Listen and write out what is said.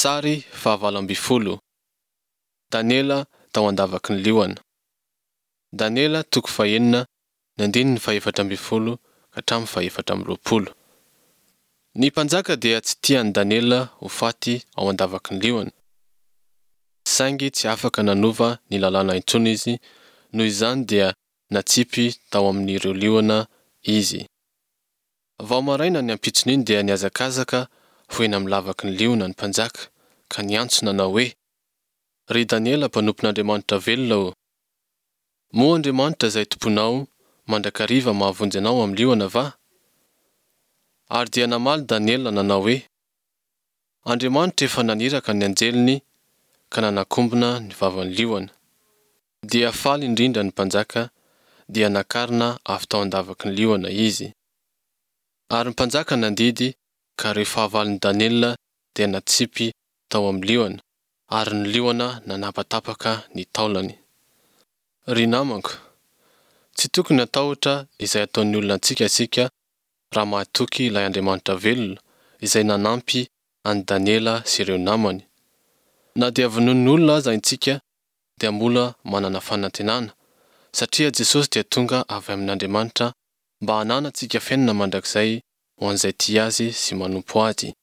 Sary fahavalo amby folo. Daniela tao andavaky ny liona. Daniela toko fahenina ny andininy fahaefatra amby folo ka hatramin'ny fahaefatra amby roapolo. Ny mpanjaka dia tsy tian'i Daniela ho faty ao andavaky ny liona, saingy tsy afaka nanova ny lalàna intsony izy, noho izany dia natsipy tao amin'ireo liona izy. Vao maraina ny ampitson'iny dia niazakazaka ho eny amin'ny lavaky ny liona ny mpanjaka, ka niantsona nanao hoe: "Ry Daniela, mpanompon'Andriamanitra velona o! Moa Andriamanitra izay tomponao mandrakariva mahavonjy anao amin'ny liona va?" Ary dia namaly Daniela nanao hoe: "Andriamanitra efa naniraka ny anjeliny ka nanakombona ny vavan'ny liona." Dia faly indrindra ny mpanjaka, dia nakarina avy tao andavaky ny liona izy. Ary ny mpanjaka nandidy, ka rehefa havalon'i Daniela dia natsipy tao amin'ny liona, ary ny liona nanapatapaka ny taolany. Ry namako, tsy tokony atahotra izay ataon'ny olona antsika isika raha mahatoky ilay Andriamanitra velona izay nanampy an'i Daniela sy ireo namany. Na dia vonon'ny olona aza isika dia mbola manana fanantenana, satria Jesosy dia tonga avy amin'Andriamanitra mba hananantsika fiainana mandrakizay ho an'izay tia azy sy manompo azy.